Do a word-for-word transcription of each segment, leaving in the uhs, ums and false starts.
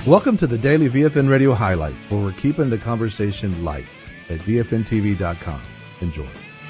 Welcome to the Daily V F N Radio Highlights, where we're keeping the conversation light at V F N T V dot com. Enjoy.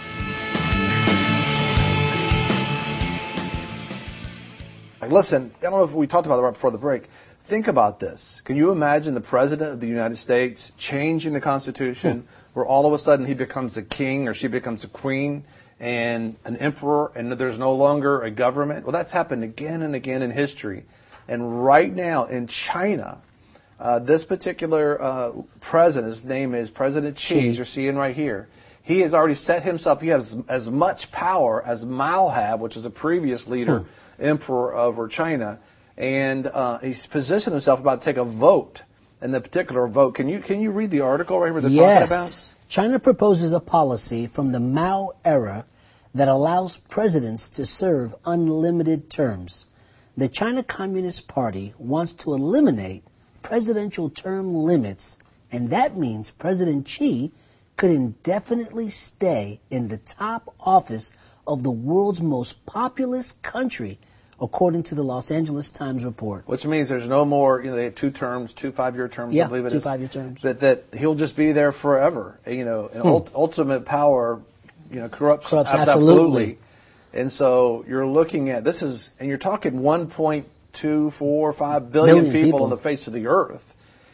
Listen, I don't know if we talked about it right before the break. Think about this. Can you imagine the President of the United States changing the Constitution, hmm. where all of a sudden he becomes a king or she becomes a queen and an emperor, and there's no longer a government? Well, that's happened again and again in history. And right now in China, uh, this particular uh, president, his name is President Xi, as you're seeing right here. He has already set himself, he has as much power as Mao had, which is a previous leader, hmm. emperor over China. And uh, he's positioned himself about to take a vote, and the particular vote. Can you can you read the article right here they're yes. talking about? China proposes a policy from the Mao era that allows presidents to serve unlimited terms. The China Communist Party wants to eliminate presidential term limits, and that means President Xi could indefinitely stay in the top office of the world's most populous country, according to the Los Angeles Times report. Which means there's no more, you know, they have two terms, two five-year terms, yeah, I believe it two is. five-year terms. That, that he'll just be there forever. You know, and hmm. ult- ultimate power, you know, corrupts, corrupts absolutely. absolutely. And so you're looking at, this is, and you're talking one point two four five billion people, people on the face of the earth.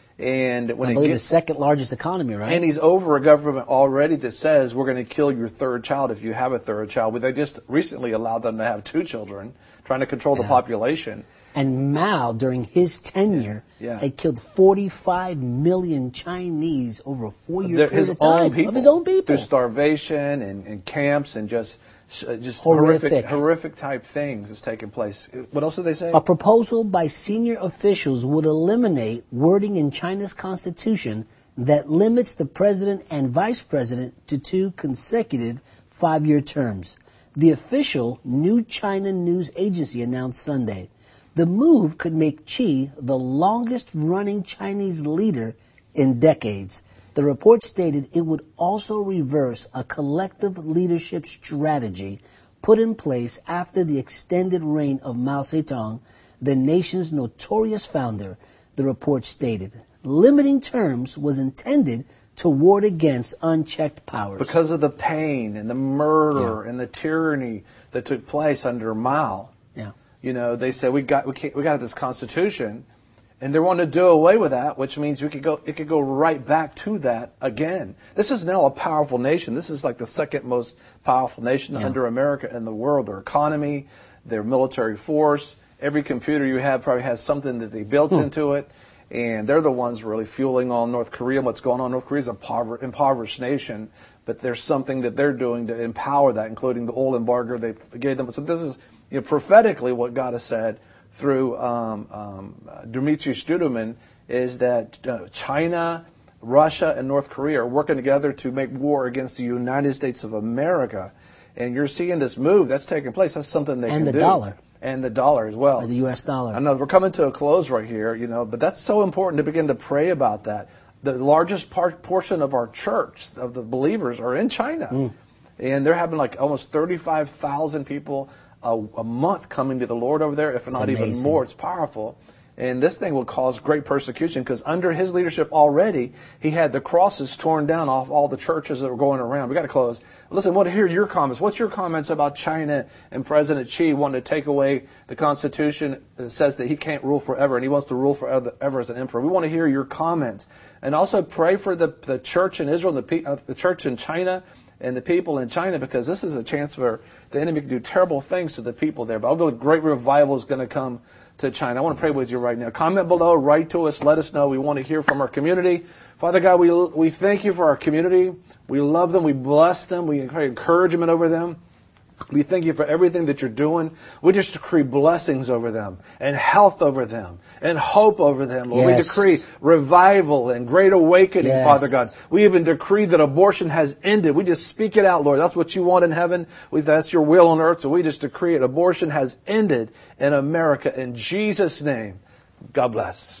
And when I it believe gets, the second largest economy, right? And he's over a government already that says we're going to kill your third child if you have a third child. But they just recently allowed them to have two children, trying to control yeah. the population. And Mao, during his tenure, yeah. Yeah. had killed forty-five million Chinese over a four-year period of time people, of his own people. Through starvation and, and camps and just uh, just horrific. horrific horrific type things that's taking place. What else did they say? A proposal by senior officials would eliminate wording in China's constitution that limits the president and vice president to two consecutive five-year terms. The official New China News Agency announced Sunday. The move could make Xi the longest-running Chinese leader in decades. The report stated it would also reverse a collective leadership strategy put in place after the extended reign of Mao Zedong, the nation's notorious founder, the report stated. Limiting terms was intended to ward against unchecked powers. Because of the pain and the murder yeah. and the tyranny that took place under Mao. Yeah. You know, they said we got we, can't, we got this constitution, and they wanted to do away with that, which means we could go it could go right back to that again. This is now a powerful nation. This is like the second most powerful nation yeah. under America in the world. Their economy, their military force, every computer you have probably has something that they built hmm. into it, and they're the ones really fueling on North Korea. And what's going on? North Korea is a impover- impoverished nation, but there's something that they're doing to empower that, including the oil embargo they gave them. So this is, you know, prophetically what God has said through um, um, Dmitry Studeman is that uh, China, Russia, and North Korea are working together to make war against the United States of America. And you're seeing this move that's taking place. That's something they and can the do. dollar. And the dollar as well. Or the U S dollar. I know we're coming to a close right here, you know, but that's so important to begin to pray about that. The largest part, portion of our church, of the believers, are in China. Mm. And they're having like almost thirty-five thousand people a, a month coming to the Lord over there, if not even more. It's powerful. And this thing will cause great persecution because under his leadership already, he had the crosses torn down off all the churches that were going around. We got to close. Listen, I want to hear your comments. What's your comments about China and President Xi wanting to take away the Constitution that says that he can't rule forever and he wants to rule forever ever as an emperor? We want to hear your comments. And also pray for the, the church in Israel, and the, uh, the church in China, and the people in China, because this is a chance for the enemy to do terrible things to the people there. But I believe great revival is going to come to China. I want to pray with you right now. Comment below, write to us, let us know. We want to hear from our community. Father God, we we thank you for our community. We love them. We bless them. We encourage encouragement over them. We thank you for everything that you're doing. We just decree blessings over them and health over them and hope over them. Lord, yes. We decree revival and great awakening, yes. Father God. We even decree that abortion has ended. We just speak it out, Lord. That's what you want in heaven. We, that's your will on earth. So we just decree it. Abortion has ended in America. In Jesus' name, God bless.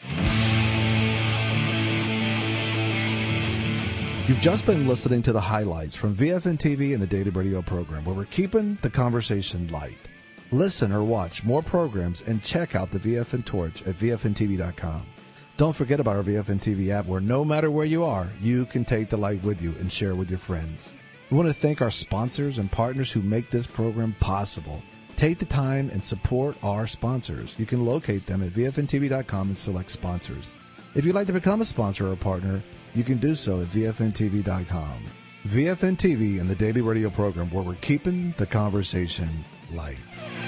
You've just been listening to the highlights from V F N T V and the Daily Radio program, where we're keeping the conversation light. Listen or watch more programs and check out the V F N Torch at V F N T V dot com. Don't forget about our V F N T V app, where no matter where you are, you can take the light with you and share with your friends. We want to thank our sponsors and partners who make this program possible. Take the time and support our sponsors. You can locate them at V F N T V dot com and select sponsors. If you'd like to become a sponsor or a partner, you can do so at V F N T V dot com. V F N T V and the Daily Radio program, where we're keeping the conversation light.